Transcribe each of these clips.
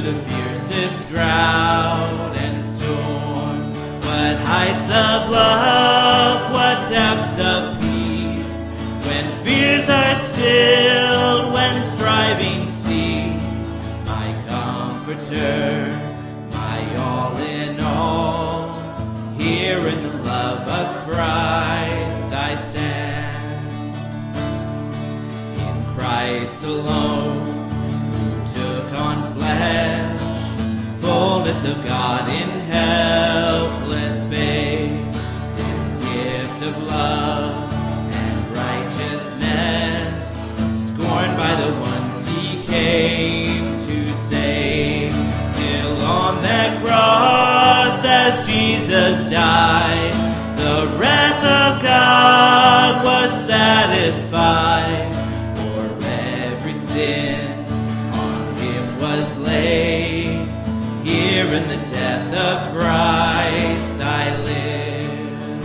the fiercest drought and storm. What heights of love, what depths of peace, when fears are stilled, when striving cease. My comforter, my all in all, here in the love of Christ I stand. In Christ alone, who took on flesh, fullness of God in helpless faith, this gift of love and righteousness, scorned by the ones he came to save, till on that cross as Jesus died, the wrath of God was satisfied. For every sin on him was laid, here in the death of Christ I live.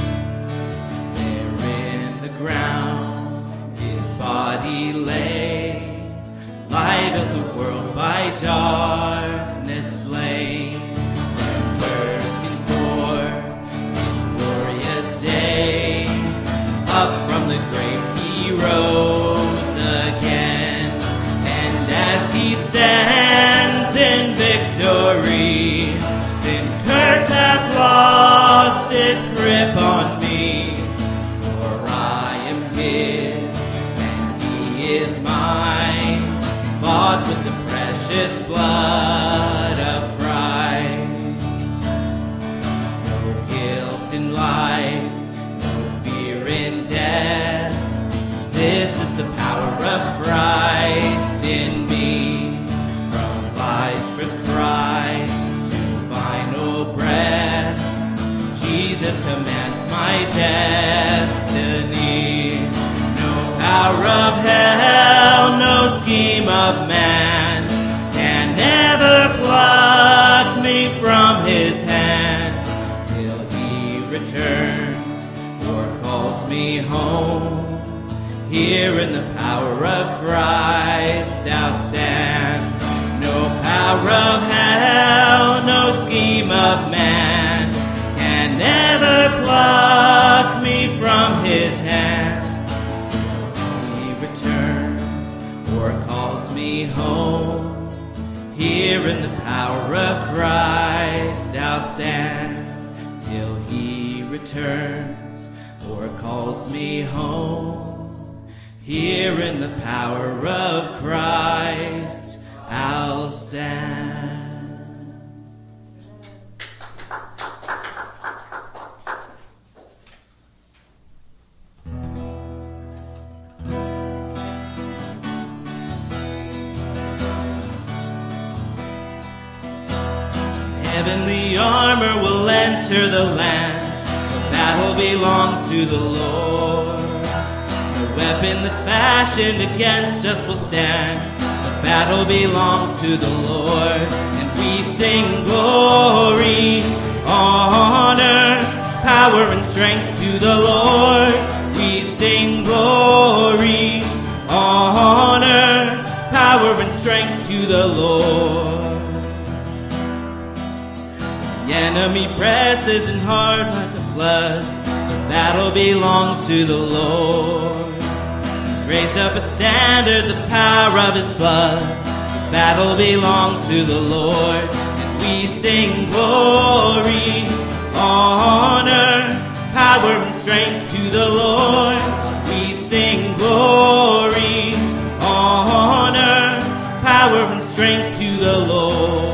There in the ground his body lay, light of the world by darkness slain, and bursting forth in glorious day, up from the grave he rose again. And as he stands in victory, sin's curse has lost its grip on me. For I am his and he is mine, bought with the precious blood of Christ. No guilt in life, no fear in death, this is the power of Christ in me. From life's first cry to final breath, Jesus commands my destiny. No power of hell, no scheme of man can ever pluck me from his hand, till he returns or calls me home. Here in the power of Christ I'll stand. No power of hell, no scheme of man can ever pluck me from his hand. He returns or calls me home. Here in the power of Christ I'll stand, till he returns or calls me home. Here in the power of Christ I'll stand. Heavenly armor will enter the land, the battle belongs to the Lord. The weapon that's fashioned against us will stand, the battle belongs to the Lord. And we sing glory, honor, power and strength to the Lord. We sing glory, honor, power and strength to the Lord. The enemy presses in hard like a flood, the battle belongs to the Lord. He's raised up a standard, the power of his blood, the battle belongs to the Lord. And we sing glory, honor, power and strength to the Lord. We sing glory, honor, power and strength to the Lord.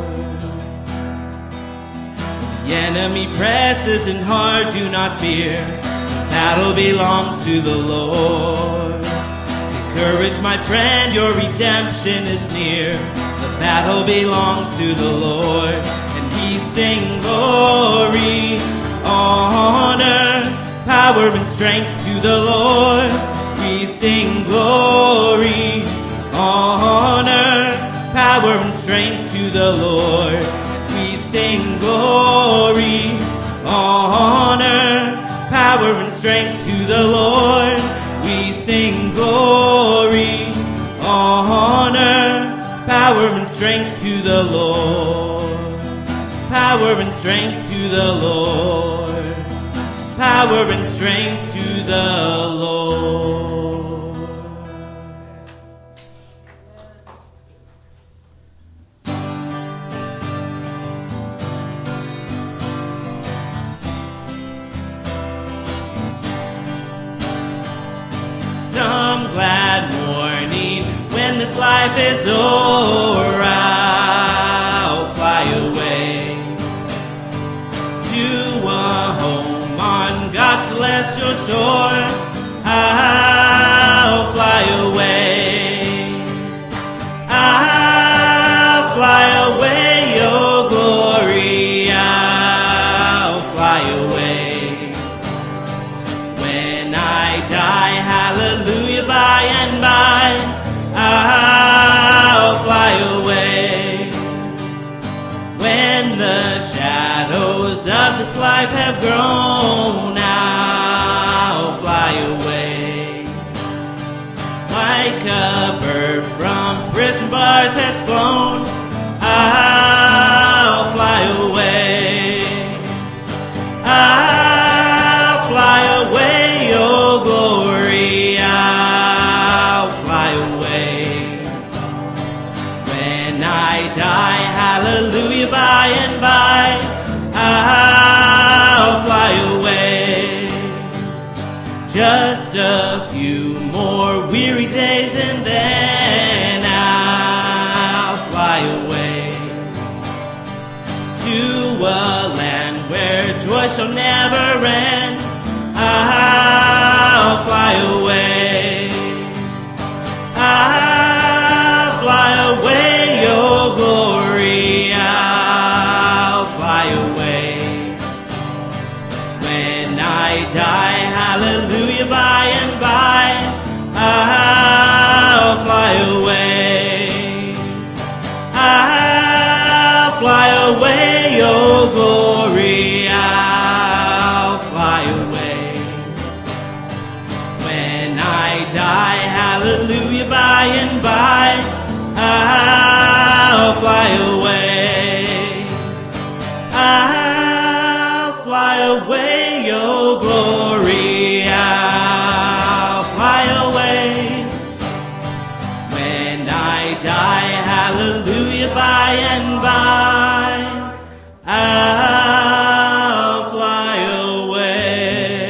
The enemy presses in hard, do not fear, the battle belongs to the Lord. Take courage, my friend, your redemption is near, the battle belongs to the Lord. And we sing glory, honor, power and strength to the Lord. We sing glory, honor, power and strength to the Lord. We sing glory, honor, power and strength to the Lord. We sing glory, honor, power and strength to the Lord. Power and strength to the Lord. Power and strength to the Lord. Some glad morning when this life is o'er, I'll fly away to a home on God's celestial shore. I'll fly away. I'll fly away, oh glory. I'll fly away. When I die, hallelujah, by and by, I'll fly away. When the shadows of this life have grown, I'll fly away. Like a bird from prison bars has flown, I'll fly away. I'll fly away, oh glory, I'll fly away. When I die, hallelujah, by and by, I'll fly away. Just a few more weary days and then I'll fly away to a land where joy shall never end. I'll fly away. I'll fly away, oh glory, I'll fly away. When I die, hallelujah, by and by, I'll fly away. I'll fly away, oh glory, I'll fly away. When I die, hallelujah, by and by, I'll fly away. I'll fly away, oh glory, I'll fly away. When I die, hallelujah, by and by, I'll fly away.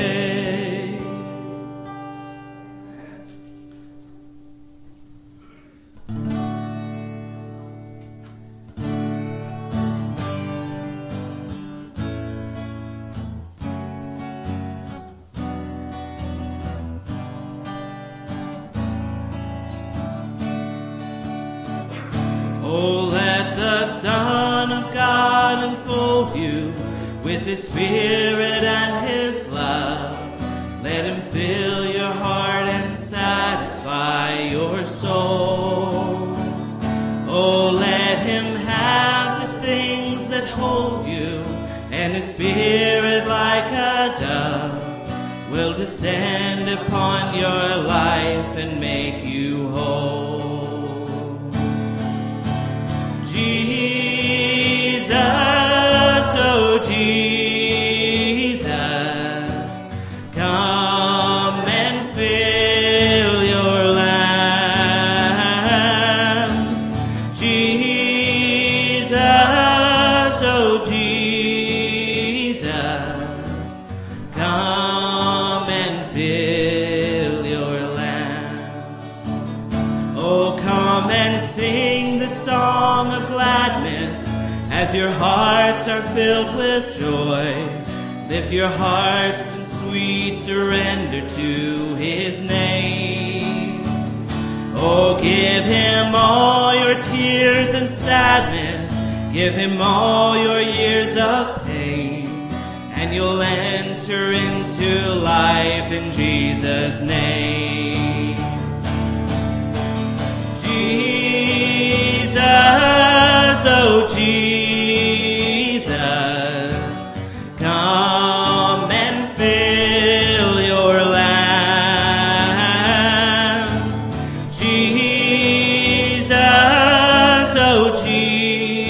Oh, let the Son of God enfold you with His Spirit and His love. Let Him fill your heart and satisfy your soul. Oh, let Him have the things that hold you, and His Spirit like a dove will descend upon your life and make you whole. Jesus, oh Jesus, come and fill your lambs. Jesus, oh Jesus, come and fill your lambs. Oh, come and sing the song of gladness as your hearts are filled with joy. Lift your hearts in sweet surrender to His name. Oh, give Him all your tears and sadness. Give Him all your years of pain, and you'll enter into life in Jesus' name. Jesus, oh Jesus, come and fill your lambs. Jesus, oh Jesus,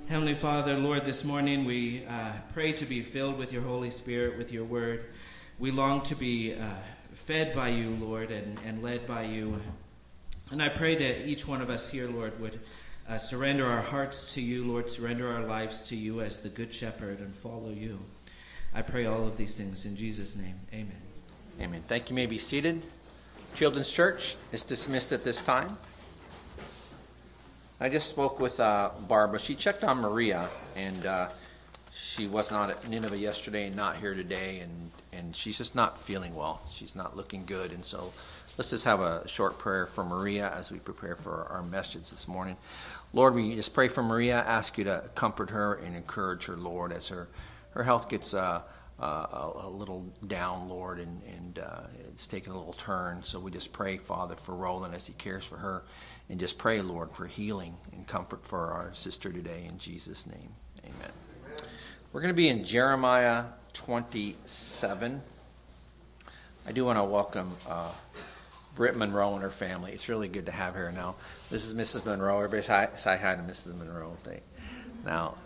Heavenly Father, Lord, this morning we pray to be filled with your Holy Spirit, with your word. We long to be fed by you, Lord, and led by you. And I pray that each one of us here, Lord, would surrender our hearts to you, Lord, surrender our lives to you as the Good Shepherd and follow you. I pray all of these things in Jesus' name. Amen. Amen. Thank you. You may be seated. Children's Church is dismissed at this time. I just spoke with Barbara. She checked on Maria, and she was not at Nineveh yesterday and not here today, and she's just not feeling well. She's not looking good, and so let's just have a short prayer for Maria as we prepare for our message this morning. Lord, we just pray for Maria, ask you to comfort her and encourage her, Lord, as her health gets a little down, Lord, and it's taken a little turn. So we just pray, Father, for Roland as he cares for her, and just pray, Lord, for healing and comfort for our sister today in Jesus' name. Amen. We're going to be in Jeremiah 27. I do want to welcome Britt Monroe and her family. It's really good to have her now. This is Mrs. Monroe. Everybody say hi to Mrs. Monroe. Now,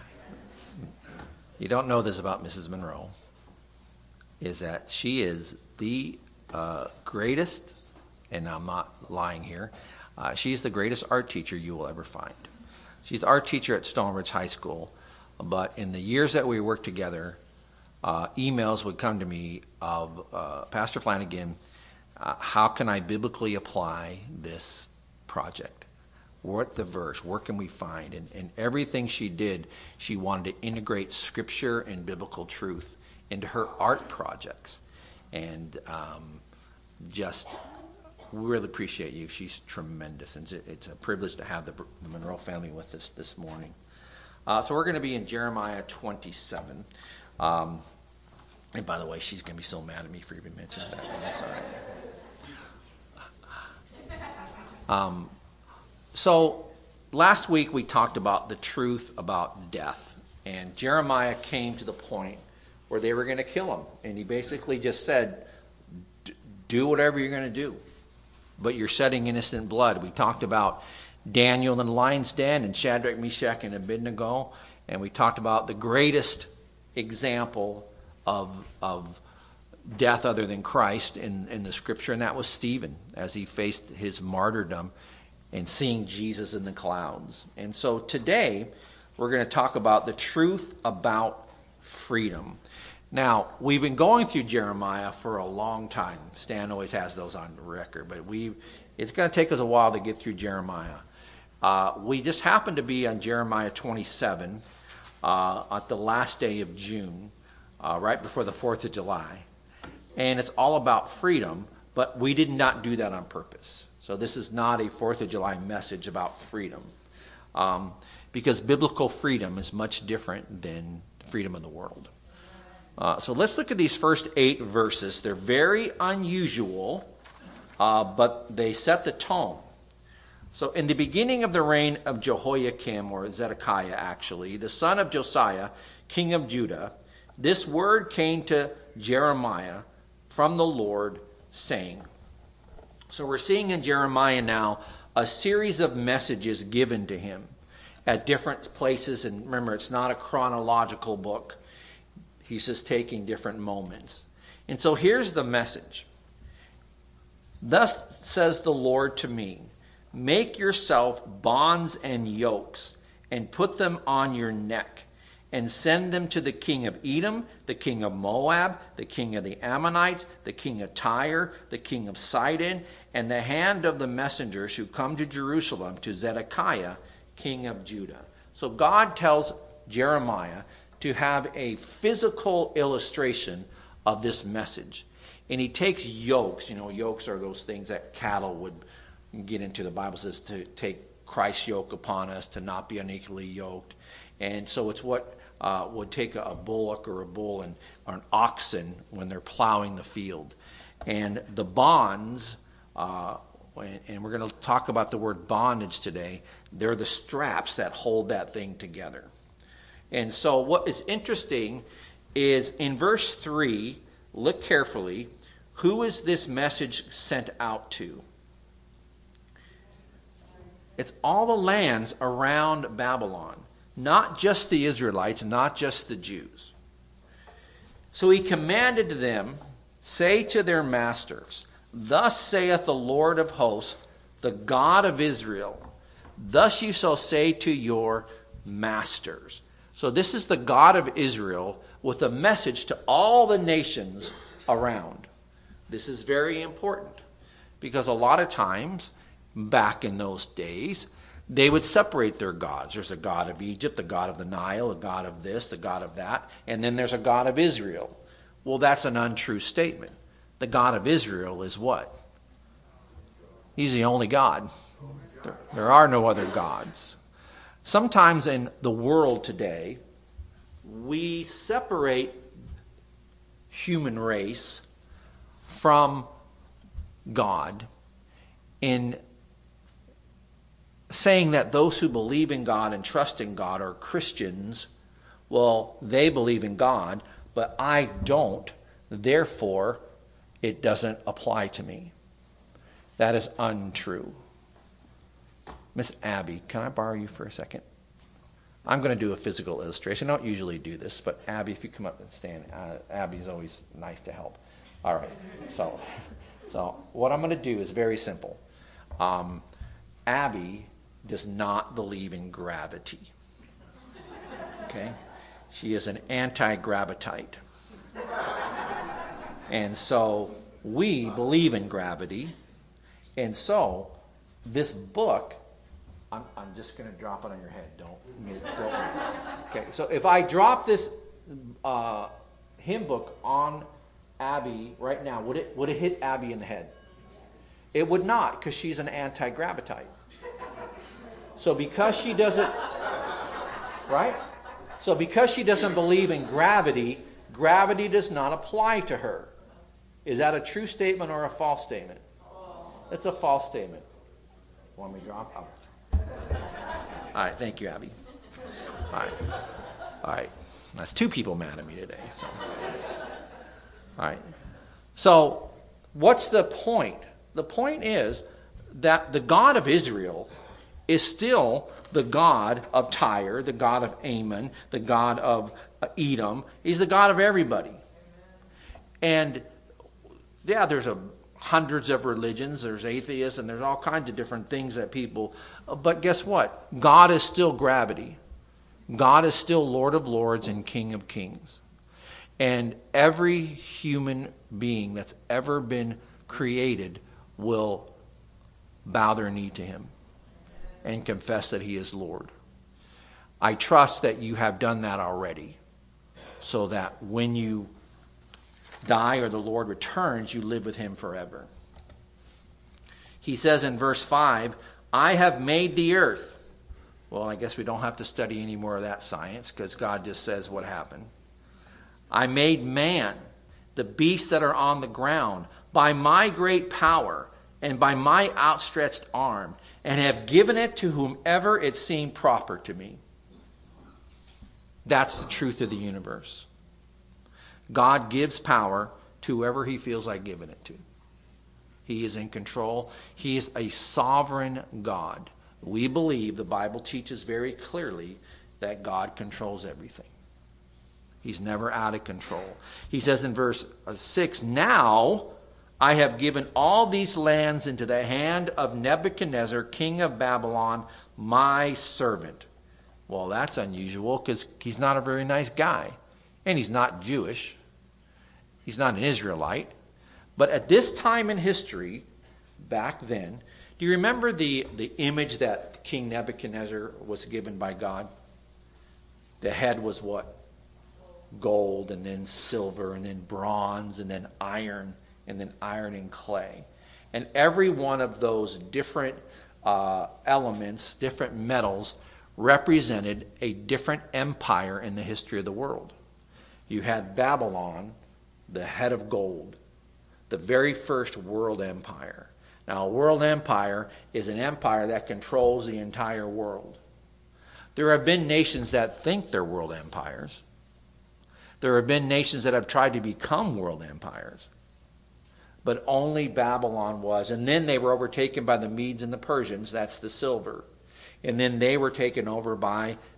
you don't know this about Mrs. Monroe, is that she is the greatest, and I'm not lying here, she's the greatest art teacher you will ever find. She's the art teacher at Stone Ridge High School, but in the years that we worked together, emails would come to me of Pastor Flanagan, how can I biblically apply this project? What the verse? Where can we find? And everything she did, she wanted to integrate scripture and biblical truth into her art projects. And just really appreciate you. She's tremendous. And it's a privilege to have the Monroe family with us this morning. So we're going to be in Jeremiah 27. And by the way, she's going to be so mad at me for even mentioning that. That's all right. So last week we talked about the truth about death. And Jeremiah came to the point where they were going to kill him. And he basically just said, do whatever you're going to do, but you're shedding innocent blood. We talked about Daniel in the lion's den and Shadrach, Meshach, and Abednego. And we talked about the greatest example of death other than Christ in the scripture, and that was Stephen as he faced his martyrdom and seeing Jesus in the clouds. And so today we're going to talk about the truth about freedom. Now, we've been going through Jeremiah for a long time. Stan always has those on record, but it's going to take us a while to get through Jeremiah. We just happened to be on Jeremiah 27 at the last day of June, right before the 4th of July. And it's all about freedom, but we did not do that on purpose. So this is not a 4th of July message about freedom, because biblical freedom is much different than freedom of the world. So let's look at these first 8 verses. They're very unusual, but they set the tone. So in the beginning of the reign of Jehoiakim, or Zedekiah actually, the son of Josiah, king of Judah, this word came to Jeremiah from the Lord, saying. So we're seeing in Jeremiah now a series of messages given to him at different places. And remember, it's not a chronological book. He's just taking different moments. And so here's the message. Thus says the Lord to me, make yourself bonds and yokes and put them on your neck and send them to the king of Edom, the king of Moab, the king of the Ammonites, the king of Tyre, the king of Sidon, and the hand of the messengers who come to Jerusalem to Zedekiah, king of Judah. So God tells Jeremiah to have a physical illustration of this message. And he takes yokes. Yokes are those things that cattle would get into. The Bible says to take Christ's yoke upon us, to not be unequally yoked. And so it's what would take a bullock or a bull or an oxen when they're plowing the field. And the bonds, and we're going to talk about the word bondage today, they're the straps that hold that thing together. And so what is interesting is in verse 3, look carefully, who is this message sent out to? It's all the lands around Babylon. not just the Israelites, not just the Jews. So he commanded them, say to their masters, thus saith the Lord of hosts, the God of Israel, thus you shall say to your masters. So this is the God of Israel with a message to all the nations around. This is very important because a lot of times back in those days, they would separate their gods. There's a god of Egypt, the god of the Nile, a god of this, the god of that, and then there's a God of Israel. Well, that's an untrue statement. The God of Israel is what? He's the only God. There are no other gods. Sometimes in the world today, we separate human race from God in saying that those who believe in God and trust in God are Christians. Well, they believe in God, but I don't. Therefore, it doesn't apply to me. That is untrue. Miss Abby, can I borrow you for a second? I'm going to do a physical illustration. I don't usually do this, but Abby, if you come up and stand, Abby's always nice to help. All right. So what I'm going to do is very simple. Abby does not believe in gravity. Okay? She is an anti-gravitite. And so we believe in gravity. And so this book, I'm just going to drop it on your head. Don't. Okay, so if I drop this hymn book on Abby right now, would it hit Abby in the head? It would not, because she's an anti-gravitite. So because she doesn't, right? So because she doesn't believe in gravity, gravity does not apply to her. Is that a true statement or a false statement? It's a false statement. Want me to drop? All right, thank you, Abby. All right. That's two people mad at me today. So. All right. So what's the point? The point is that the God of Israel is still the God of Tyre, the God of Ammon, the God of Edom. He's the God of everybody. And yeah, there's hundreds of religions. There's atheists and there's all kinds of different things that people... But guess what? God is still gravity. God is still Lord of Lords and King of Kings. And every human being that's ever been created will bow their knee to him and confess that he is Lord. I trust that you have done that already, so that when you die or the Lord returns, you live with him forever. He says in verse 5, I have made the earth. Well, I guess we don't have to study any more of that science, because God just says what happened. I made man, the beasts that are on the ground, by my great power and by my outstretched arm, and have given it to whomever it seemed proper to me. That's the truth of the universe. God gives power to whoever he feels like giving it to. He is in control. He is a sovereign God. We believe, the Bible teaches very clearly, that God controls everything. He's never out of control. He says in verse 6, now I have given all these lands into the hand of Nebuchadnezzar, king of Babylon, my servant. Well, that's unusual, because he's not a very nice guy. And he's not Jewish. He's not an Israelite. But at this time in history, back then, do you remember the image that King Nebuchadnezzar was given by God? The head was what? Gold, and then silver, and then bronze, and then iron and clay. And every one of those different elements, different metals, represented a different empire in the history of the world. You had Babylon, the head of gold, the very first world empire. Now, a world empire is an empire that controls the entire world. There have been nations that think they're world empires. There have been nations that have tried to become world empires. But only Babylon was. And then they were overtaken by the Medes and the Persians. That's the silver. And then they were taken over by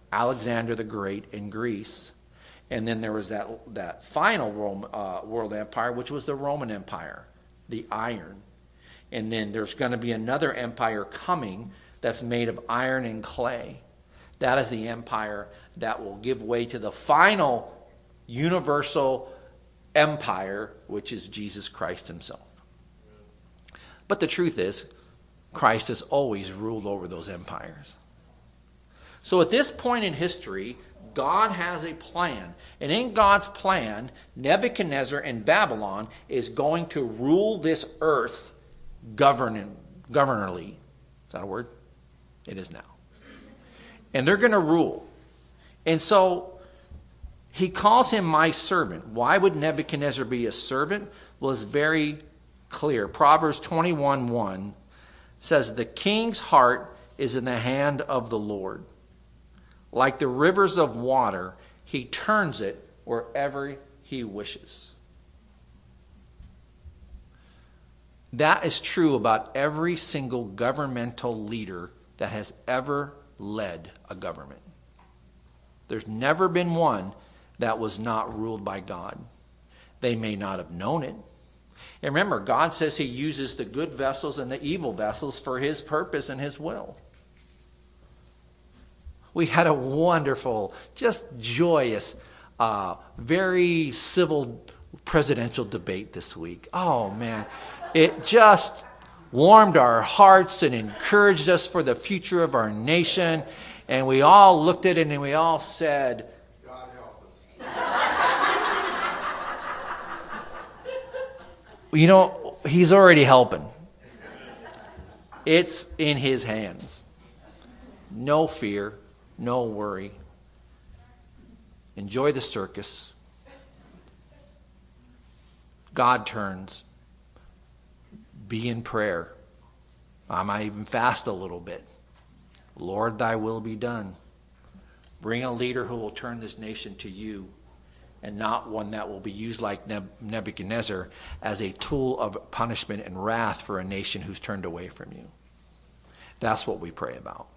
Alexander the Great in Greece. And then there was that final world empire, which was the Roman Empire, the iron. And then there's going to be another empire coming that's made of iron and clay. That is the empire that will give way to the final universal empire, which is Jesus Christ himself. But the truth is, Christ has always ruled over those empires. So at this point in history, God has a plan. And in God's plan, Nebuchadnezzar in Babylon is going to rule this earth governally. Is that a word? It is now. And they're going to rule. And so he calls him my servant. Why would Nebuchadnezzar be a servant? Well, it's very clear. Proverbs 21:1 says, the king's heart is in the hand of the Lord. Like the rivers of water, he turns it wherever he wishes. That is true about every single governmental leader that has ever led a government. There's never been one that was not ruled by God. They may not have known it. And remember, God says he uses the good vessels and the evil vessels for his purpose and his will. We had a wonderful, just joyous, very civil presidential debate this week. Oh, man. It just warmed our hearts and encouraged us for the future of our nation. And we all looked at it and we all said, God help us. You know, he's already helping. It's in his hands. No fear, no worry. Enjoy the circus. God turns. Be in prayer. I might even fast a little bit. Lord, thy will be done. Bring a leader who will turn this nation to you, and not one that will be used like Nebuchadnezzar as a tool of punishment and wrath for a nation who's turned away from you. That's what we pray about.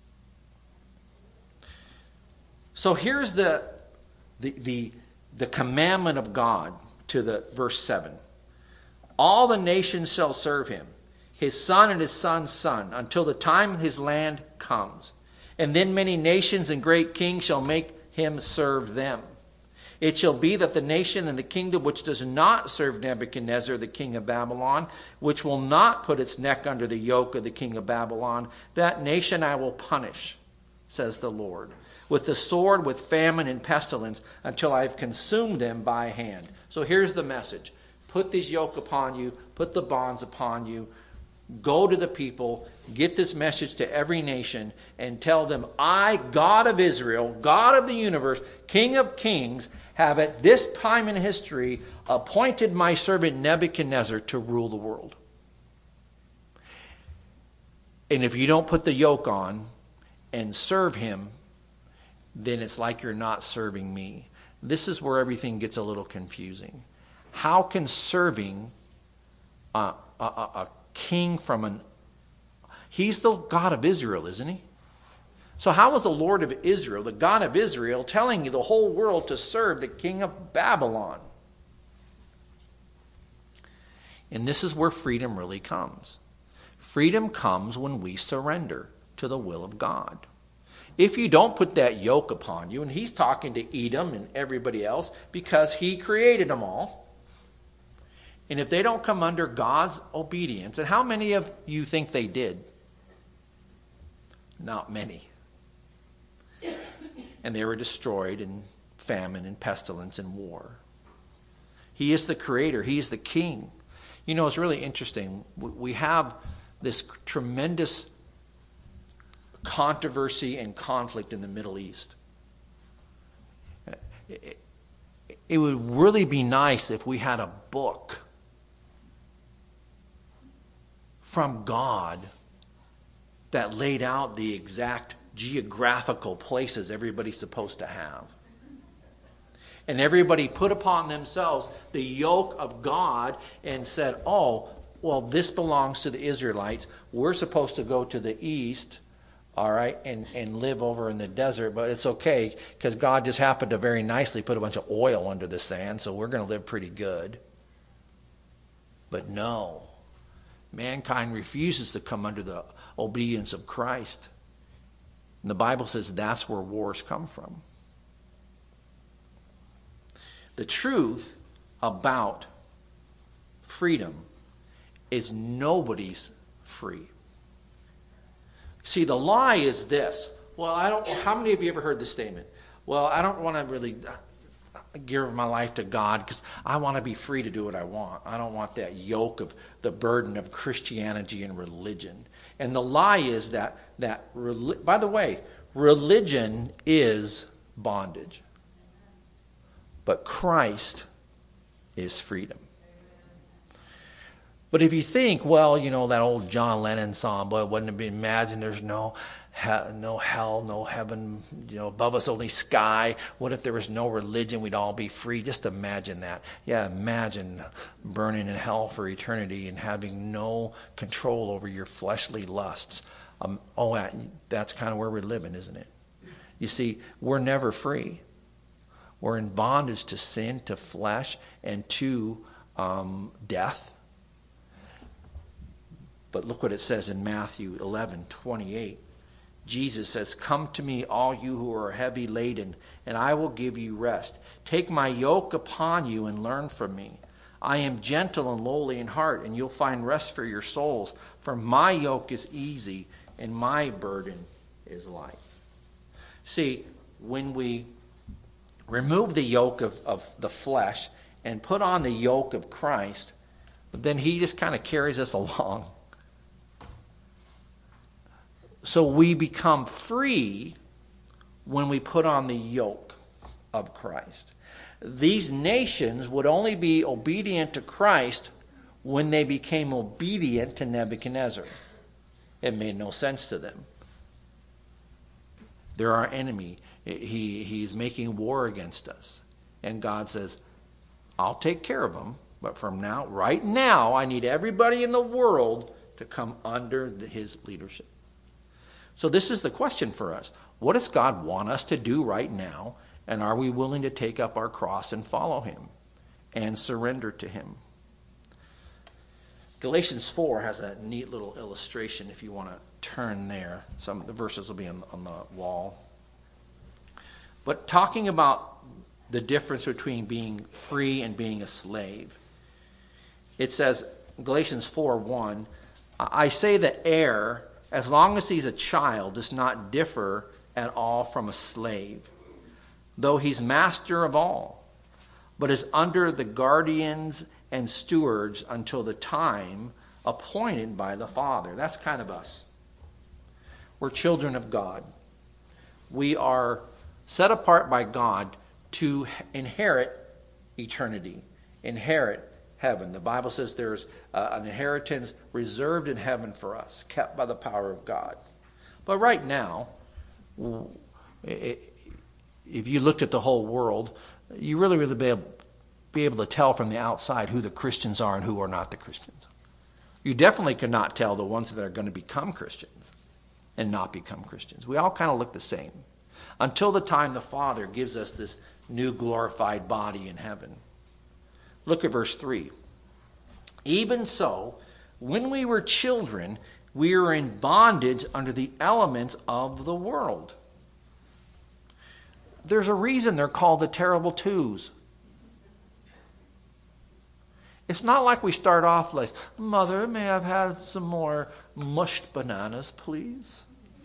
So here's the commandment of God to the verse 7. All the nations shall serve him, his son and his son's son, until the time his land comes. And then many nations and great kings shall make him serve them. It shall be that the nation and the kingdom which does not serve Nebuchadnezzar, the king of Babylon, which will not put its neck under the yoke of the king of Babylon, that nation I will punish, says the Lord, with the sword, with famine and pestilence, until I have consumed them by hand. So here's the message. Put this yoke upon you. Put the bonds upon you. Go to the people. Get this message to every nation and tell them, I, God of Israel, God of the universe, King of kings, have at this time in history appointed my servant Nebuchadnezzar to rule the world. And if you don't put the yoke on and serve him, then it's like you're not serving me. This is where everything gets a little confusing. How can serving a king he's the God of Israel, isn't he? So how is the Lord of Israel, the God of Israel, telling the whole world to serve the king of Babylon? And this is where freedom really comes. Freedom comes when we surrender to the will of God. If you don't put that yoke upon you, and he's talking to Edom and everybody else because he created them all, and if they don't come under God's obedience, and how many of you think they did? Not many. And they were destroyed in famine and pestilence and war. He is the creator. He is the king. You know, it's really interesting. We have this tremendous controversy and conflict in the Middle East. It would really be nice if we had a book from God that laid out the exact geographical places everybody's supposed to have. And everybody put upon themselves the yoke of God and said, oh, well, this belongs to the Israelites. We're supposed to go to the east. all right, and live over in the desert, but it's okay because God just happened to very nicely put a bunch of oil under the sand, so we're going to live pretty good. But no, mankind refuses to come under the obedience of Christ. And the Bible says that's where wars come from. The truth about freedom is nobody's free. See, the lie is this. Well, how many of you ever heard this statement? Well, I don't want to really give my life to God because I want to be free to do what I want. I don't want that yoke of the burden of Christianity and religion. And the lie is that by the way, religion is bondage. But Christ is freedom. But if you think, well, that old John Lennon song, boy, wouldn't it be imagine there's no hell, no heaven, above us only sky. What if there was no religion? We'd all be free. Just imagine that. Yeah, imagine burning in hell for eternity and having no control over your fleshly lusts. That's kind of where we're living, isn't it? You see, we're never free. We're in bondage to sin, to flesh, and to death. But look what it says in Matthew 11:28. Jesus says, "Come to me, all you who are heavy laden, and I will give you rest. Take my yoke upon you and learn from me. I am gentle and lowly in heart, and you'll find rest for your souls. For my yoke is easy, and my burden is light." See, when we remove the yoke of the flesh and put on the yoke of Christ, then he just kind of carries us along. So we become free when we put on the yoke of Christ. These nations would only be obedient to Christ when they became obedient to Nebuchadnezzar. It made no sense to them. They're our enemy. He's making war against us. And God says, I'll take care of them, but right now, I need everybody in the world to come under his leadership. So this is the question for us. What does God want us to do right now? And are we willing to take up our cross and follow him and surrender to him? Galatians 4 has a neat little illustration if you want to turn there. Some of the verses will be on the wall. But talking about the difference between being free and being a slave. It says, Galatians 4:1, "I say the heir, as long as he's a child, does not differ at all from a slave, though he's master of all, but is under the guardians and stewards until the time appointed by the Father." That's kind of us. We're children of God. We are set apart by God to inherit eternity, inherit heaven. The Bible says there's an inheritance reserved in heaven for us, kept by the power of God. But right now, if you looked at the whole world, you really be able to tell from the outside who the Christians are and who are not the Christians. You definitely could not tell the ones that are going to become Christians and not become Christians. We all kind of look the same until the time the Father gives us this new glorified body in heaven. Look at verse 3. "Even so, when we were children, we were in bondage under the elements of the world." There's a reason they're called the terrible twos. It's not like we start off like, "Mother, may I have some more mushed bananas, please?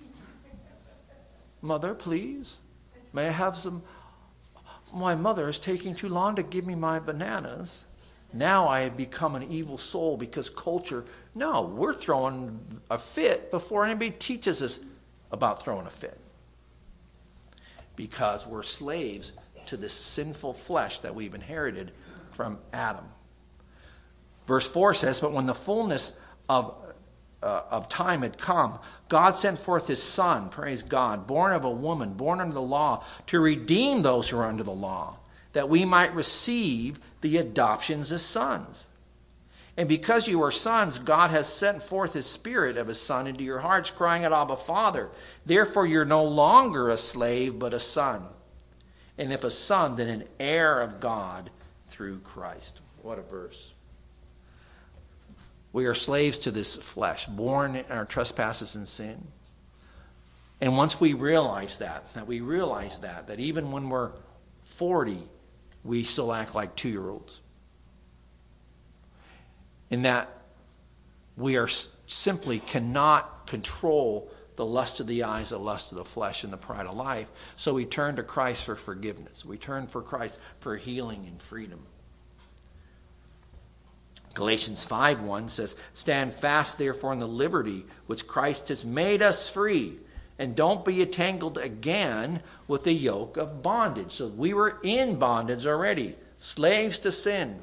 Mother, please? May I have some? My mother is taking too long to give me my bananas. Now I have become an evil soul because culture." No, we're throwing a fit before anybody teaches us about throwing a fit. Because we're slaves to this sinful flesh that we've inherited from Adam. Verse 4 says, "But when the fullness of time had come, God sent forth his Son," praise God, "born of a woman, born under the law, to redeem those who are under the law, that we might receive the adoptions as sons. And because you are sons, God has sent forth his Spirit of his Son into your hearts, crying out, Abba, Father. Therefore you're no longer a slave, but a son. And if a son, then an heir of God through Christ. What a verse. We are slaves to this flesh, born in our trespasses and sin. And once we realize that even when we're 40, we still act like 2-year-olds. In that we are simply cannot control the lust of the eyes, the lust of the flesh, and the pride of life. So we turn to Christ for forgiveness. We turn for Christ for healing and freedom. Galatians 5:1 says, "Stand fast, therefore, in the liberty which Christ has made us free, and don't be entangled again with the yoke of bondage." So we were in bondage already, slaves to sin.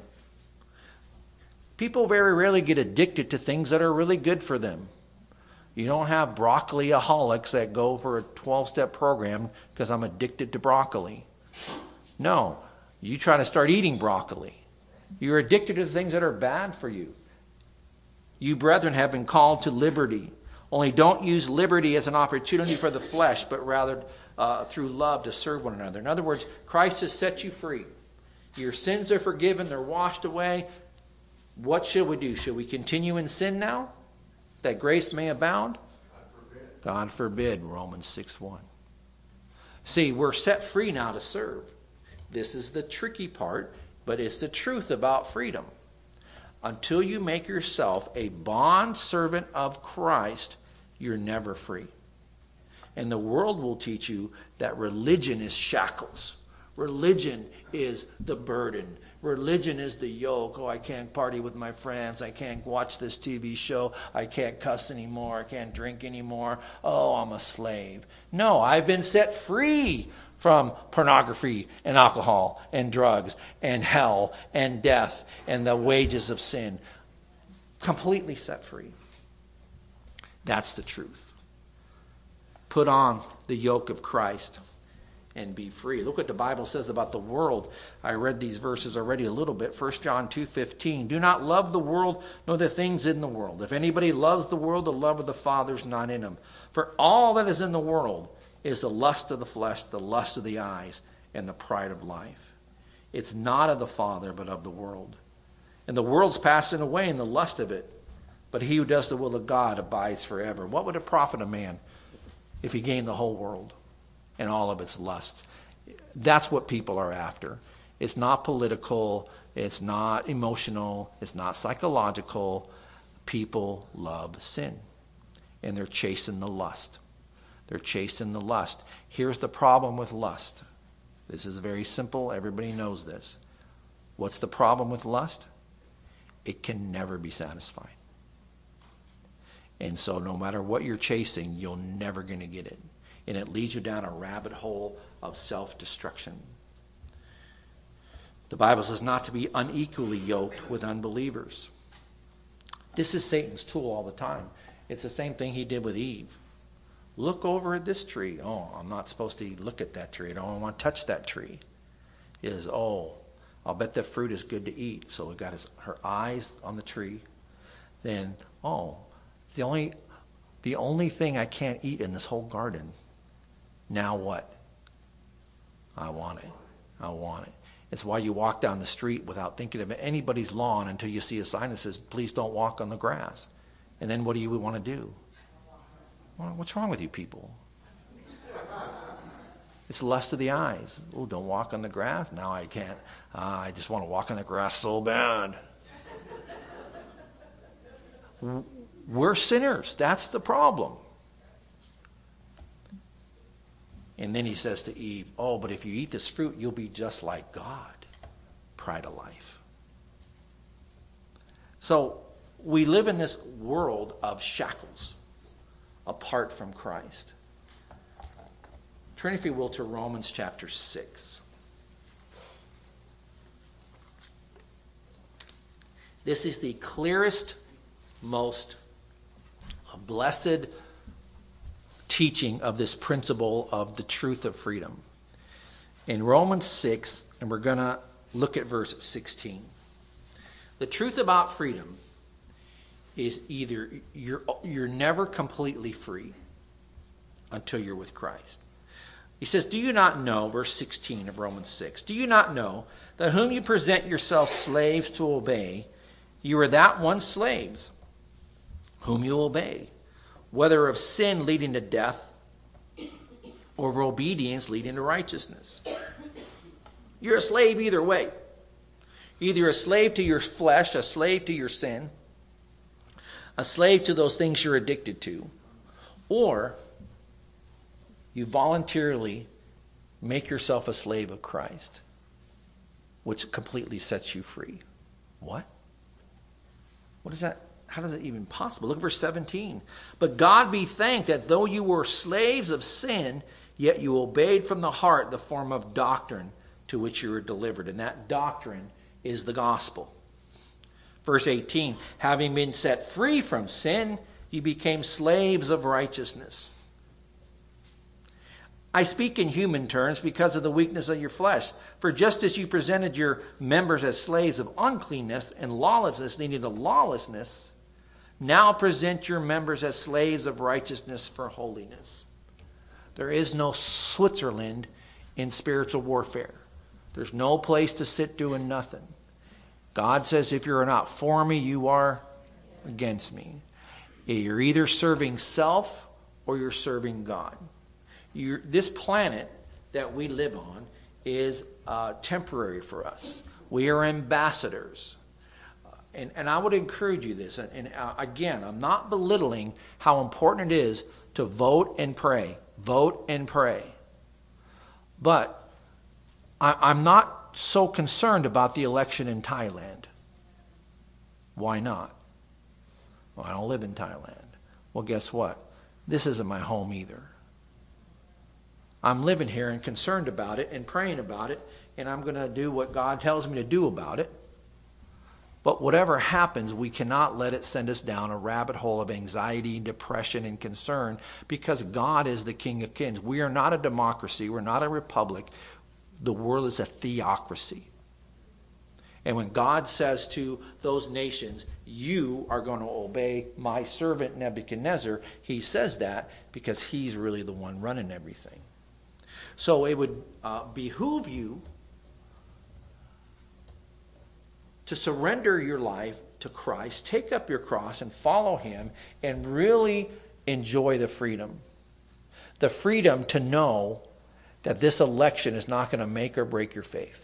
People very rarely get addicted to things that are really good for them. You don't have broccoli-aholics that go for a 12-step program because I'm addicted to broccoli. No, you try to start eating broccoli. You're addicted to things that are bad for you. You, brethren, have been called to liberty. Only don't use liberty as an opportunity for the flesh, but rather through love to serve one another. In other words, Christ has set you free. Your sins are forgiven. They're washed away. What should we do? Should we continue in sin now, that grace may abound? God forbid, Romans 6:1. See, we're set free now to serve. This is the tricky part, but it's the truth about freedom. Until you make yourself a bond servant of Christ, you're never free. And the world will teach you that religion is shackles. Religion is the burden. Religion is the yoke. Oh, I can't party with my friends. I can't watch this TV show. I can't cuss anymore. I can't drink anymore. Oh, I'm a slave. No, I've been set free from pornography and alcohol and drugs and hell and death and the wages of sin. Completely set free. That's the truth. Put on the yoke of Christ and be free. Look what the Bible says about the world. I read these verses already a little bit. 1 John 2:15. "Do not love the world, nor the things in the world. If anybody loves the world, the love of the Father is not in him. For all that is in the world is the lust of the flesh, the lust of the eyes, and the pride of life. It's not of the Father, but of the world. And the world's passing away in the lust of it. But he who does the will of God abides forever." What would it profit a man if he gained the whole world and all of its lusts? That's what people are after. It's not political. It's not emotional. It's not psychological. People love sin. And they're chasing the lust. They're chasing the lust. Here's the problem with lust. This is very simple. Everybody knows this. What's the problem with lust? It can never be satisfied. And so no matter what you're chasing, you're never going to get it. And it leads you down a rabbit hole of self-destruction. The Bible says not to be unequally yoked with unbelievers. This is Satan's tool all the time. It's the same thing he did with Eve. Look over at this tree. Oh, I'm not supposed to look at that tree. I don't want to touch that tree. I'll bet that fruit is good to eat. So we got her eyes on the tree. Then, it's the only thing I can't eat in this whole garden. Now what? I want it. I want it. It's why you walk down the street without thinking of anybody's lawn until you see a sign that says, "Please don't walk on the grass." And then what do you want to do? Well, what's wrong with you people? It's lust of the eyes. Oh, don't walk on the grass? Now I can't. I just want to walk on the grass so bad. We're sinners. That's the problem. And then he says to Eve, but if you eat this fruit, you'll be just like God. Pride of life. So we live in this world of shackles apart from Christ. Turn, if you will, to Romans chapter 6. This is the clearest, most blessed teaching of this principle of the truth of freedom. In Romans 6, and we're going to look at verse 16. The truth about freedom is either you're never completely free until you're with Christ. He says, do you not know, verse 16 of Romans 6, do you not know that whom you present yourselves slaves to obey, you are that one slaves whom you obey, whether of sin leading to death or of obedience leading to righteousness. You're a slave either way. Either a slave to your flesh, a slave to your sin, a slave to those things you're addicted to, or you voluntarily make yourself a slave of Christ, which completely sets you free. What? What is that? How is that even possible? Look at verse 17. But God be thanked that though you were slaves of sin, yet you obeyed from the heart the form of doctrine to which you were delivered. And that doctrine is the gospel. Verse 18, having been set free from sin, you became slaves of righteousness. I speak in human terms because of the weakness of your flesh. For just as you presented your members as slaves of uncleanness and lawlessness leading to lawlessness, now present your members as slaves of righteousness for holiness. There is no Switzerland in spiritual warfare. There's no place to sit doing nothing. God says, if you're not for me, you are against me. You're either serving self or you're serving God. This planet that we live on is temporary for us. We are ambassadors. And I would encourage you this. And again, I'm not belittling how important it is to vote and pray. Vote and pray. But I'm not so concerned about the election in Thailand. Why not? Well, I don't live in Thailand. Well, guess what? This isn't my home either. I'm living here and concerned about it and praying about it, and I'm going to do what God tells me to do about it. But whatever happens, we cannot let it send us down a rabbit hole of anxiety, depression, and concern, because God is the King of Kings. We are not a democracy. We're not a republic. The world is a theocracy. And when God says to those nations, you are going to obey my servant Nebuchadnezzar, he says that because he's really the one running everything. So it would behoove you to surrender your life to Christ, take up your cross and follow him, and really enjoy the freedom. The freedom to know that this election is not going to make or break your faith.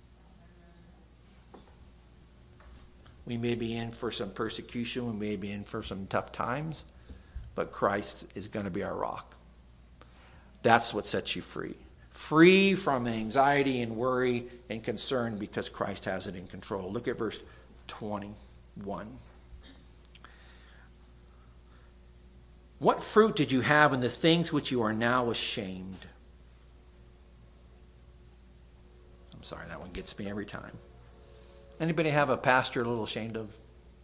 We may be in for some persecution, we may be in for some tough times, but Christ is going to be our rock. That's what sets you free. Free from anxiety and worry and concern because Christ has it in control. Look at verse 21. What fruit did you have in the things which you are now ashamed? I'm sorry, that one gets me every time. Anybody have a pastor a little ashamed of?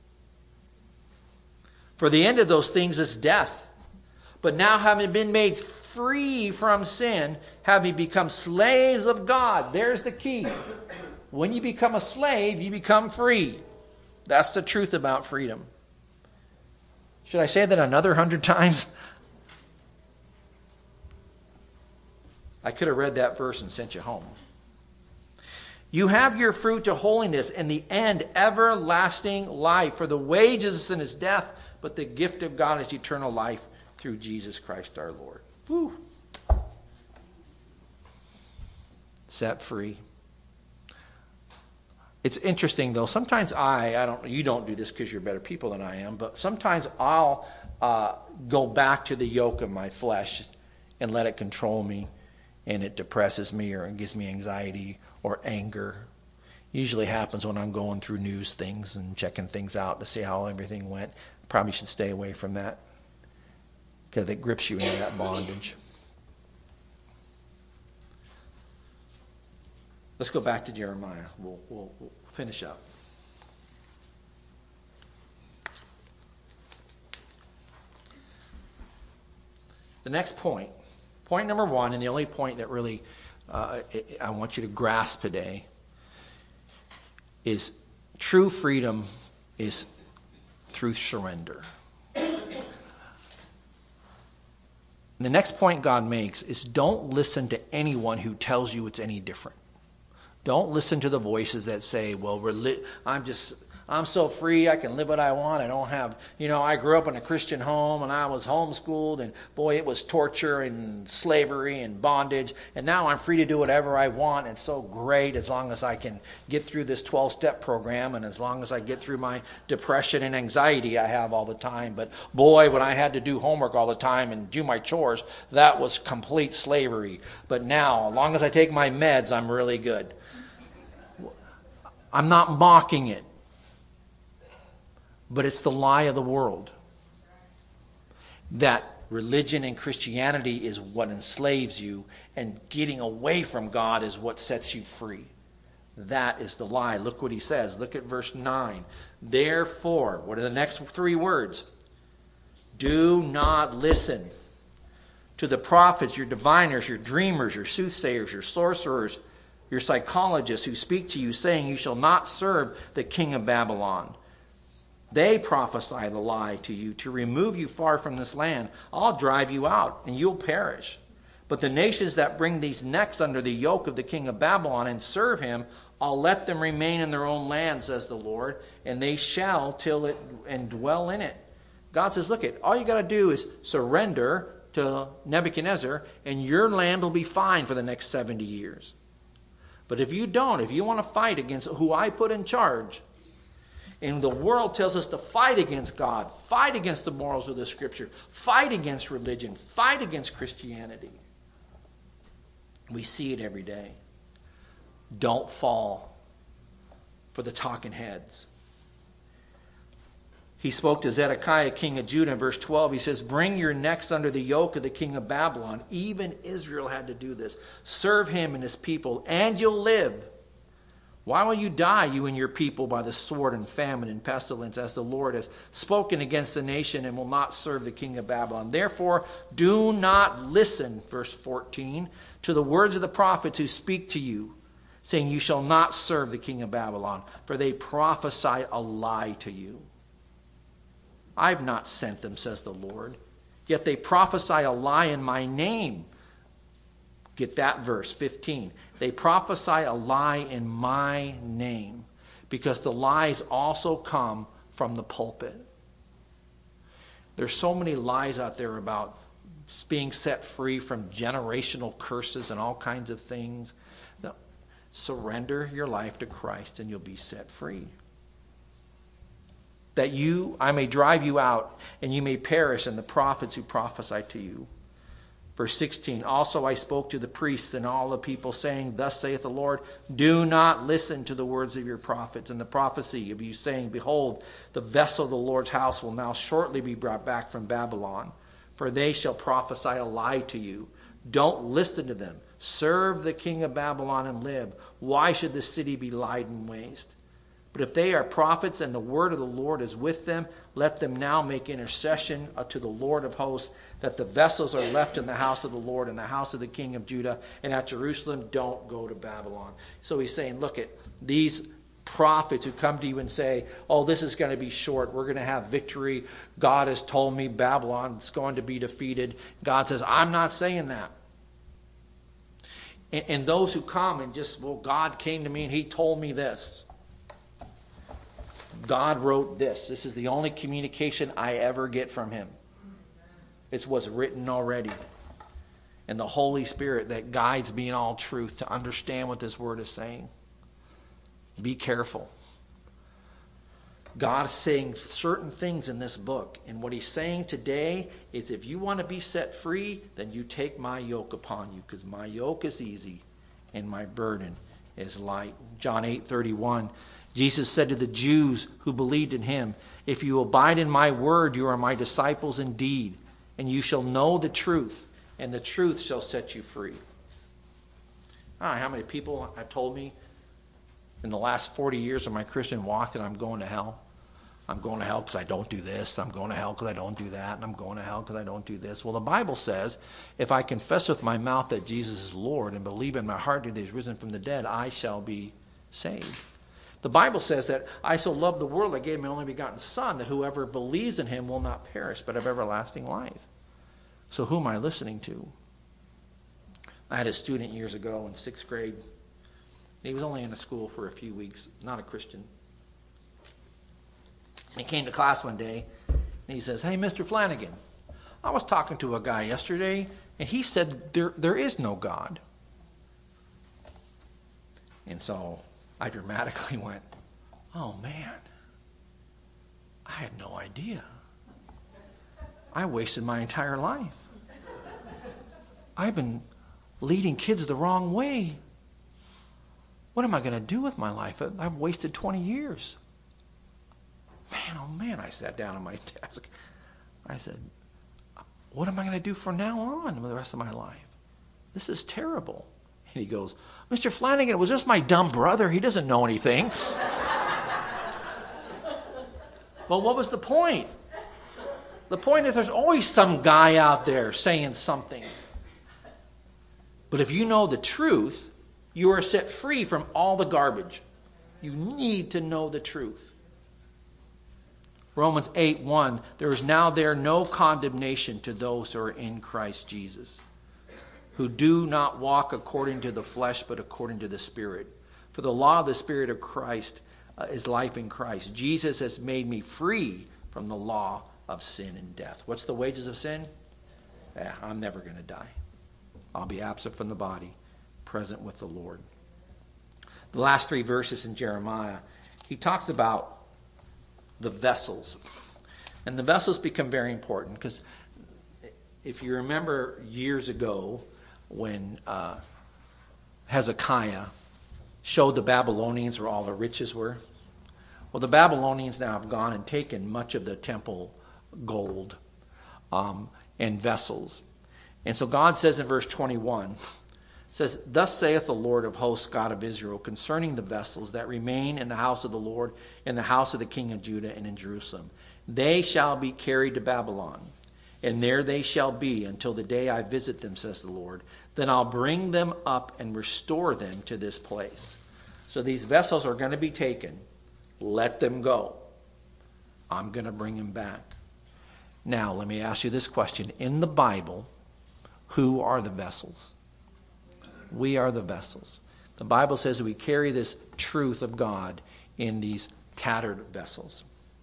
For the end of those things is death. But now having been made free from sin, having become slaves of God. There's the key. When you become a slave, you become free. That's the truth about freedom. Should I say that another 100 times? I could have read that verse and sent you home. You have your fruit to holiness, and the end everlasting life. For the wages of sin is death, but the gift of God is eternal life through Jesus Christ our Lord. Woo. Set free. It's interesting though. Sometimes you don't do this because you're better people than I am, but sometimes I'll go back to the yoke of my flesh and let it control me, and it depresses me or it gives me anxiety or anger. Usually happens when I'm going through news things and checking things out to see how everything went. Probably should stay away from that because it grips you into that bondage. Let's go back to Jeremiah. We'll finish up. The next point number one, and the only point that really I want you to grasp today, is true freedom is through surrender. And the next point God makes is don't listen to anyone who tells you it's any different. Don't listen to the voices that say, well, I'm so free, I can live what I want. I don't have, I grew up in a Christian home and I was homeschooled and boy, it was torture and slavery and bondage. And now I'm free to do whatever I want. It's so great as long as I can get through this 12-step program and as long as I get through my depression and anxiety I have all the time. But boy, when I had to do homework all the time and do my chores, that was complete slavery. But now, as long as I take my meds, I'm really good. I'm not mocking it. But it's the lie of the world that religion and Christianity is what enslaves you and getting away from God is what sets you free. That is the lie. Look what he says. Look at verse 9. Therefore, what are the next three words? Do not listen to the prophets, your diviners, your dreamers, your soothsayers, your sorcerers, your psychologists who speak to you saying you shall not serve the king of Babylon. They prophesy the lie to you to remove you far from this land. I'll drive you out and you'll perish. But the nations that bring these necks under the yoke of the king of Babylon and serve him, I'll let them remain in their own land, says the Lord, and they shall till it and dwell in it. God says, look, all you got to do is surrender to Nebuchadnezzar and your land will be fine for the next 70 years. But if you don't, if you want to fight against who I put in charge, and the world tells us to fight against God, fight against the morals of the Scripture, fight against religion, fight against Christianity. We see it every day. Don't fall for the talking heads. He spoke to Zedekiah, king of Judah, in verse 12. He says, bring your necks under the yoke of the king of Babylon. Even Israel had to do this. Serve him and his people, and you'll live. Why will you die, you and your people, by the sword and famine and pestilence, as the Lord has spoken against the nation and will not serve the king of Babylon? Therefore, do not listen, verse 14, to the words of the prophets who speak to you, saying you shall not serve the king of Babylon, for they prophesy a lie to you. I've not sent them, says the Lord, yet they prophesy a lie in my name. Get that verse, 15. They prophesy a lie in my name, because the lies also come from the pulpit. There's so many lies out there about being set free from generational curses and all kinds of things. Now, surrender your life to Christ and you'll be set free. That I may drive you out and you may perish, and the prophets who prophesy to you. Verse 16, also I spoke to the priests and all the people, saying, thus saith the Lord, do not listen to the words of your prophets and the prophecy of you, saying, behold, the vessel of the Lord's house will now shortly be brought back from Babylon, for they shall prophesy a lie to you. Don't listen to them. Serve the king of Babylon and live. Why should the city be laid waste? But if they are prophets and the word of the Lord is with them, let them now make intercession to the Lord of hosts, that the vessels are left in the house of the Lord and the house of the king of Judah and at Jerusalem. Don't go to Babylon. So he's saying, look at these prophets who come to you and say, oh, this is going to be short. We're going to have victory. God has told me Babylon is going to be defeated. God says, I'm not saying that. And those who come and just, well, God came to me and he told me this. God wrote this. This is the only communication I ever get from him. It's what's written already. And the Holy Spirit that guides me in all truth to understand what this word is saying. Be careful. God is saying certain things in this book. And what he's saying today is, if you want to be set free, then you take my yoke upon you, because my yoke is easy and my burden is light. John 8:31. Jesus said to the Jews who believed in him, if you abide in my word, you are my disciples indeed, and you shall know the truth, and the truth shall set you free. I don't know how many people have told me in the last 40 years of my Christian walk that I'm going to hell. I'm going to hell because I don't do this. I'm going to hell because I don't do that. And I'm going to hell because I don't do this. Well, the Bible says, if I confess with my mouth that Jesus is Lord and believe in my heart that he is risen from the dead, I shall be saved. The Bible says that I so loved the world I gave my only begotten Son, that whoever believes in him will not perish, but have everlasting life. So who am I listening to? I had a student years ago in 6th grade. He was only in the school for a few weeks, not a Christian. He came to class one day, and he says, "Hey, Mr. Flanagan, I was talking to a guy yesterday, and he said there is no God." And so I dramatically went, "Oh, man, I had no idea. I wasted my entire life. I've been leading kids the wrong way. What am I going to do with my life? I've wasted 20 years. Man, oh man," I sat down at my desk. I said, "What am I going to do from now on for the rest of my life? This is terrible." And he goes, "Mr. Flanagan, it was just my dumb brother. He doesn't know anything." Well, what was the point? The point is there's always some guy out there saying something. But if you know the truth, you are set free from all the garbage. You need to know the truth. Romans 8:1, there is now there no condemnation to those who are in Christ Jesus, who do not walk according to the flesh, but according to the Spirit. For the law of the Spirit of Christ is life in Christ. Jesus has made me free from the law of sin and death. What's the wages of sin? I'm never going to die. I'll be absent from the body, present with the Lord. The last 3 verses in Jeremiah, he talks about the vessels. And the vessels become very important because if you remember years ago when Hezekiah showed the Babylonians where all the riches were, well, the Babylonians now have gone and taken much of the temple gold and vessels. And so God says in verse 21, says, "Thus saith the Lord of hosts, God of Israel, concerning the vessels that remain in the house of the Lord, in the house of the king of Judah, and in Jerusalem. They shall be carried to Babylon, and there they shall be until the day I visit them, says the Lord. Then I'll bring them up and restore them to this place." So these vessels are going to be taken. Let them go. I'm going to bring them back. Now, let me ask you this question. In the Bible, who are the vessels? We are the vessels. The Bible says that we carry this truth of God in these tattered vessels.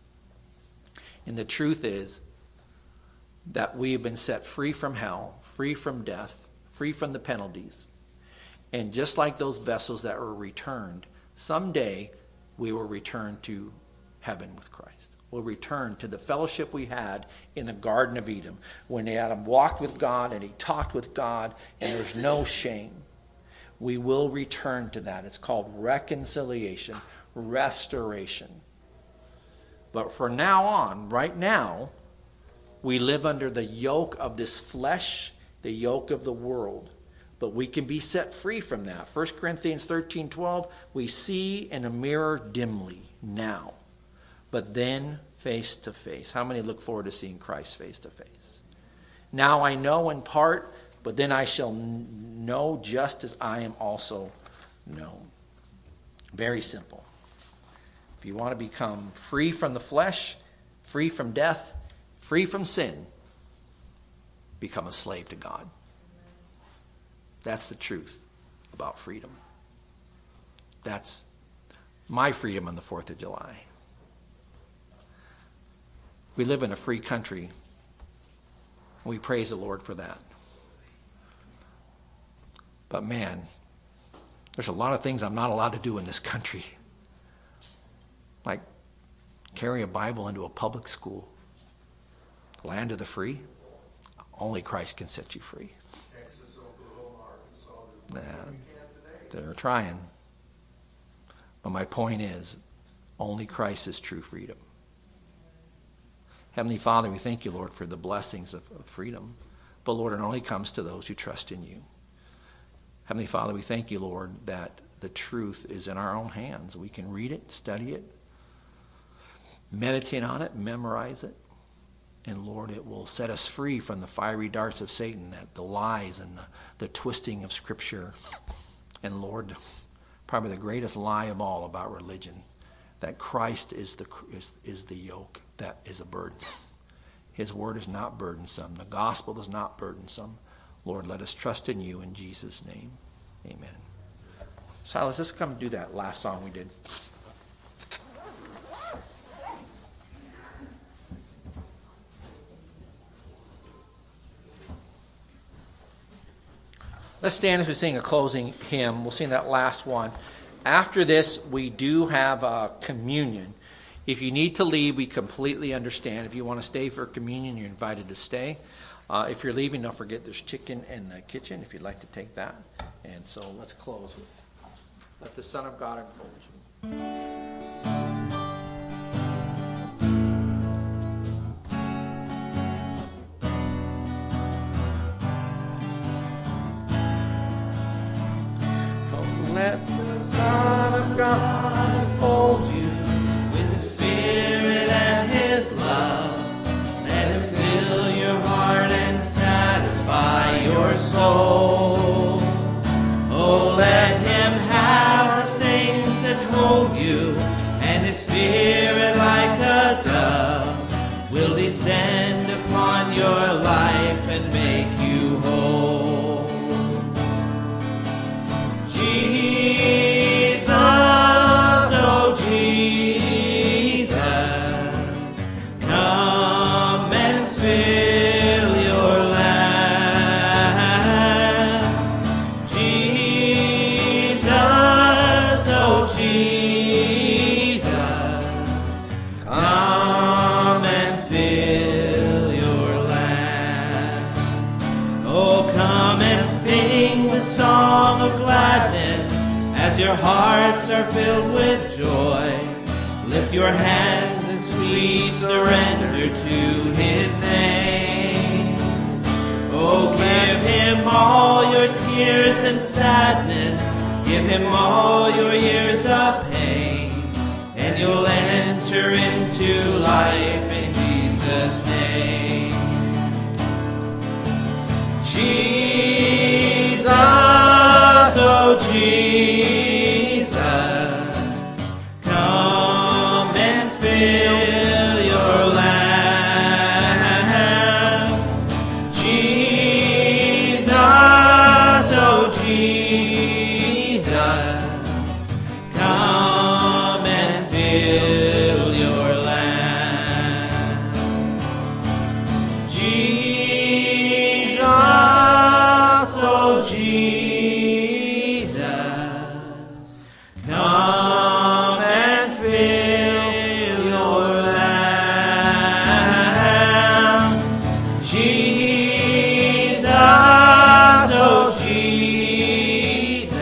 And the truth is that we have been set free from hell, free from death, free from the penalties. And just like those vessels that were returned, someday we will return to heaven with Christ. We'll return to the fellowship we had in the Garden of Eden when Adam walked with God and he talked with God and there's no shame. We will return to that. It's called reconciliation, restoration. But from now on, right now, we live under the yoke of this flesh, the yoke of the world. But we can be set free from that. 1 Corinthians 13:12, we see in a mirror dimly now, but then face to face. How many look forward to seeing Christ face to face? Now I know in part, but then I shall know just as I am also known. Very simple. If you want to become free from the flesh, free from death, free from sin, become a slave to God. That's the truth about freedom. That's my freedom on the 4th of July. We live in a free country. We praise the Lord for that. But man, there's a lot of things I'm not allowed to do in this country. Like carry a Bible into a public school. Land of the free. Only Christ can set you free. Yeah, they're trying. But my point is, only Christ is true freedom. Heavenly Father, we thank you, Lord, for the blessings of freedom. But Lord, it only comes to those who trust in you. Heavenly Father, we thank you, Lord, that the truth is in our own hands. We can read it, study it, meditate on it, memorize it. And Lord, it will set us free from the fiery darts of Satan, that the lies and the twisting of Scripture. And Lord, probably the greatest lie of all about religion, that Christ is the yoke that is a burden. His word is not burdensome. The gospel is not burdensome. Lord, let us trust in you in Jesus' name. Amen. Silas, let's come do that last song we did. Let's stand as we sing a closing hymn. We'll sing that last one. After this, we do have communion. If you need to leave, we completely understand. If you want to stay for communion, you're invited to stay. If you're leaving, don't forget there's chicken in the kitchen if you'd like to take that. And so let's close with Let the Son of God Enfold You. Let the Son of God enfold you with His Spirit and His love. Let Him fill your heart and satisfy your soul. Oh, let Him have the things that hold you, and His Spirit like a dove will descend upon your life and make you whole. Jesus, oh Jesus, come and fill your lamps. Jesus, oh Jesus, come and fill your lamps. Oh, come and sing the song of gladness as your hearts are filled with joy. Lift your hands in sweet surrender to His name. Oh, give Him all your tears and sadness. Give Him all your years of pain, and you'll enter into life in Jesus' name. Jesus, oh Jesus, come and fill your lamps. Jesus, oh Jesus, come and fill your lamps. Jesus, oh Jesus, come and fill your lamps. Jesus, oh Jesus,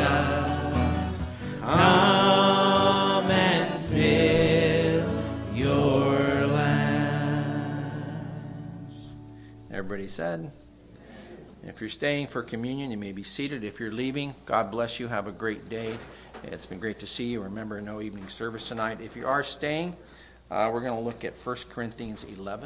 come and fill your lamps. Everybody said? If you're staying for communion, you may be seated. If you're leaving, God bless you. Have a great day. It's been great to see you. Remember, no evening service tonight. If you are staying, we're going to look at 1 Corinthians 11.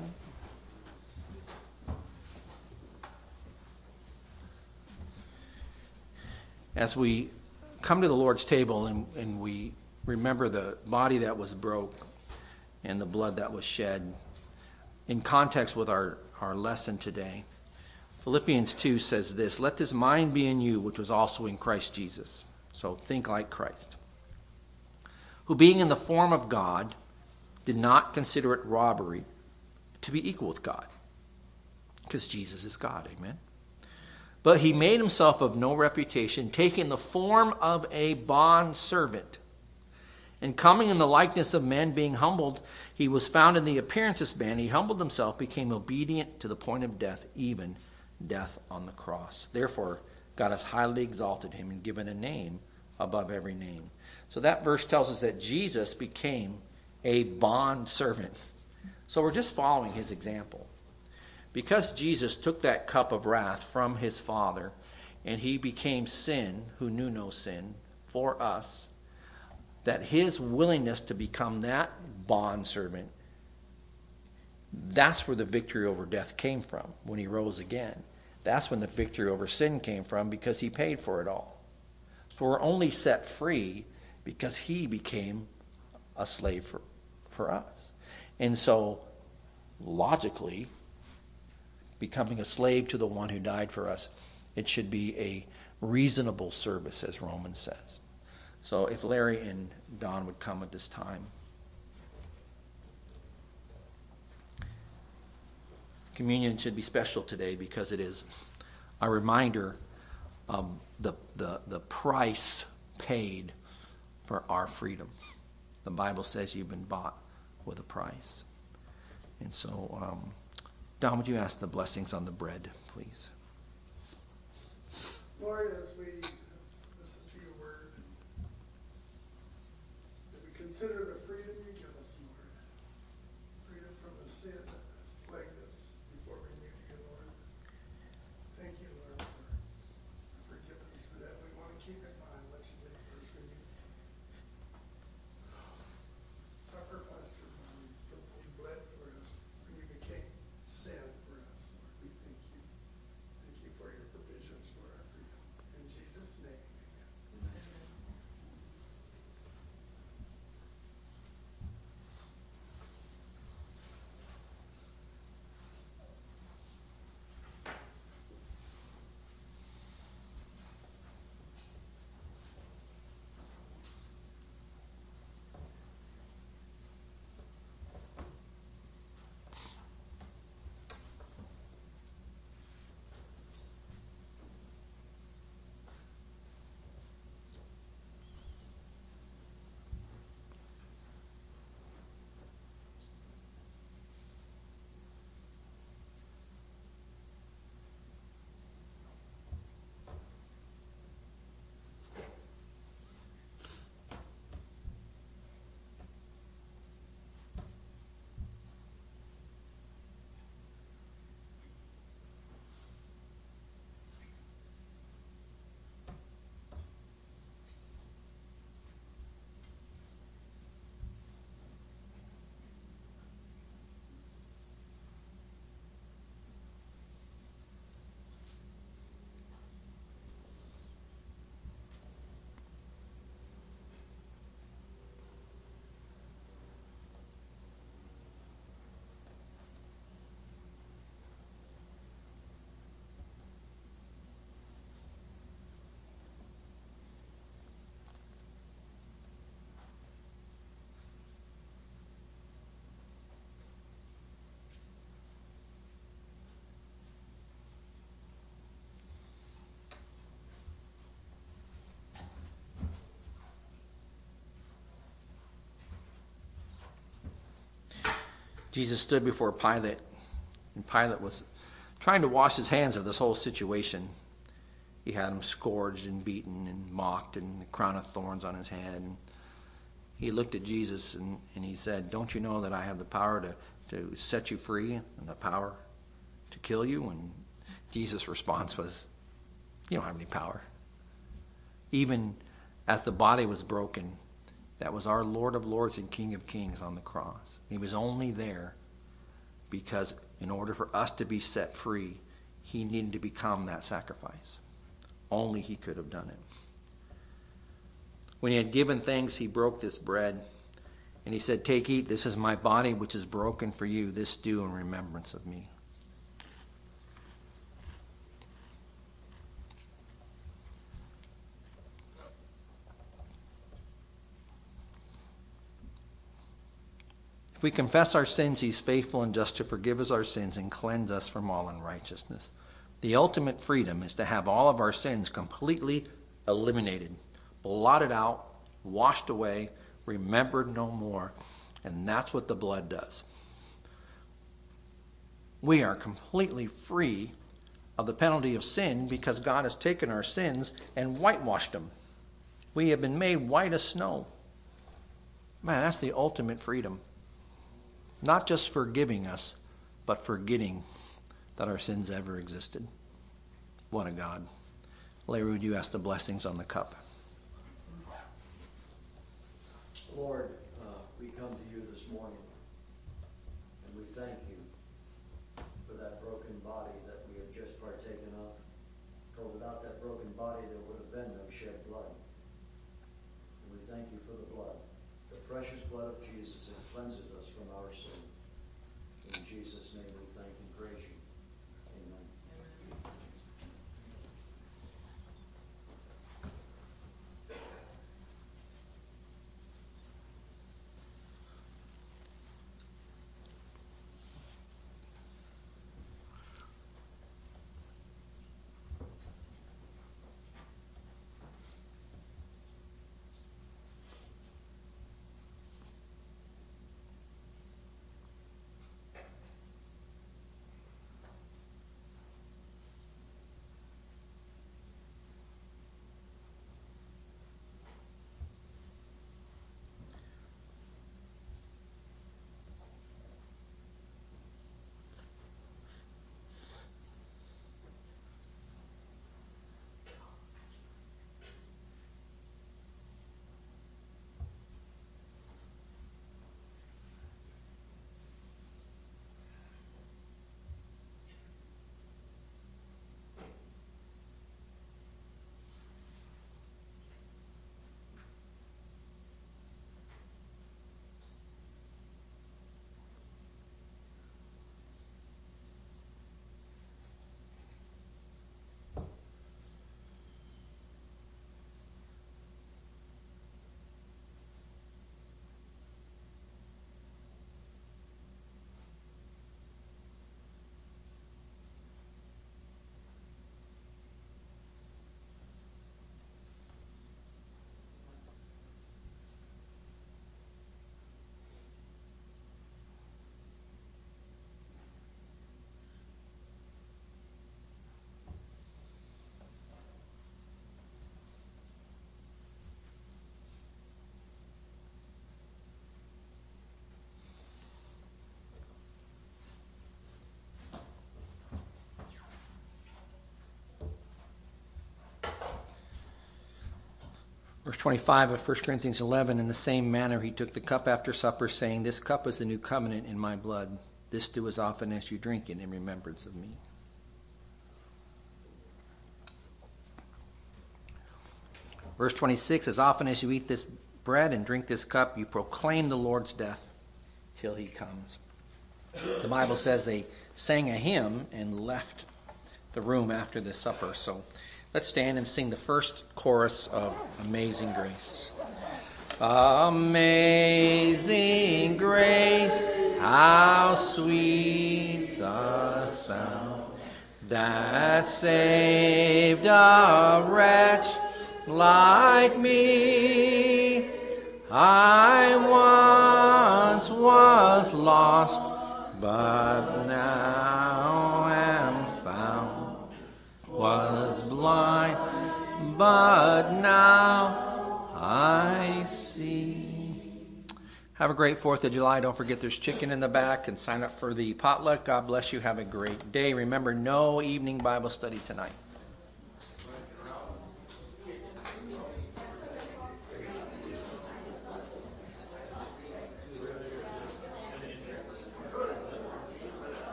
As we come to the Lord's table and we remember the body that was broke and the blood that was shed, in context with our lesson today, Philippians 2 says this: let this mind be in you, which was also in Christ Jesus. So think like Christ. Who being in the form of God, did not consider it robbery to be equal with God. Because Jesus is God, amen? But he made himself of no reputation, taking the form of a bondservant. And coming in the likeness of men, being humbled, he was found in the appearance of man. He humbled himself, became obedient to the point of death, even death on the cross. Therefore, God has highly exalted him and given a name above every name. So that verse tells us that Jesus became a bondservant. So we're just following his example. Because Jesus took that cup of wrath from his Father, and he became sin, who knew no sin, for us, that his willingness to become that bondservant, that's where the victory over death came from when he rose again. That's when the victory over sin came from, because he paid for it all. So we're only set free because he became a slave for us. And so, logically, becoming a slave to the one who died for us, it should be a reasonable service, as Romans says. So if Larry and Don would come at this time. Communion should be special today because it is a reminder of the price paid for our freedom. The Bible says you've been bought with a price. And so, Don, would you ask the blessings on the bread, please? Lord, as we listen to your word, that we consider the freedom you give us, Lord. Freedom from the sin that has plagued us before we knew you, Lord. Thank you, Lord, for forgiveness for that. We want to keep in mind what you did first when you sacrificed your body, when you bled for us, when you became sin for us, Lord. We thank you. Thank you for your provisions for our freedom. In Jesus' name, amen. Jesus stood before Pilate, and Pilate was trying to wash his hands of this whole situation. He had him scourged and beaten and mocked and a crown of thorns on his head. And he looked at Jesus and he said, "Don't you know that I have the power to set you free and the power to kill you?" And Jesus' response was, "You don't have any power." Even as the body was broken, that was our Lord of Lords and King of Kings on the cross. He was only there because in order for us to be set free, he needed to become that sacrifice. Only he could have done it. When he had given thanks, he broke this bread, and he said, "Take, eat, this is my body which is broken for you. This do in remembrance of me." If we confess our sins, he's faithful and just to forgive us our sins and cleanse us from all unrighteousness. The ultimate freedom is to have all of our sins completely eliminated, blotted out, washed away, remembered no more. And that's what the blood does. We are completely free of the penalty of sin because God has taken our sins and whitewashed them. We have been made white as snow. Man, that's the ultimate freedom. Not just forgiving us, but forgetting that our sins ever existed. What a God. Larry, would you ask the blessings on the cup? Lord, we come to you this morning, and we thank you for that broken body that we have just partaken of. For without that broken body, there would have been no shed blood. And we thank you for the blood, the precious blood of Jesus, it cleanses us from our sin. In Jesus' name we thank and praise you. Amen. Verse 25 of 1 Corinthians 11, in the same manner he took the cup after supper, saying, "This cup is the new covenant in my blood. This do as often as you drink it in remembrance of me." Verse 26, as often as you eat this bread and drink this cup, you proclaim the Lord's death till he comes. The Bible says they sang a hymn and left the room after the supper. So let's stand and sing the first chorus of Amazing Grace. Amazing grace, how sweet the sound that saved a wretch like me. I once was lost, but now am found. Was blind, but now I see. Have a great 4th of July. Don't forget there's chicken in the back, and sign up for the potluck. God bless you. Have a great day. Remember, no evening Bible study tonight.